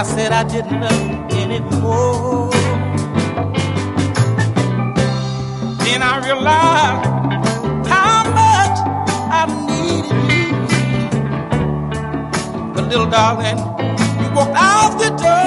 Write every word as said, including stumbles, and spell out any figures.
I said I didn't love you anymore. Then I realized how much I needed you. But little darling, you walked out the door.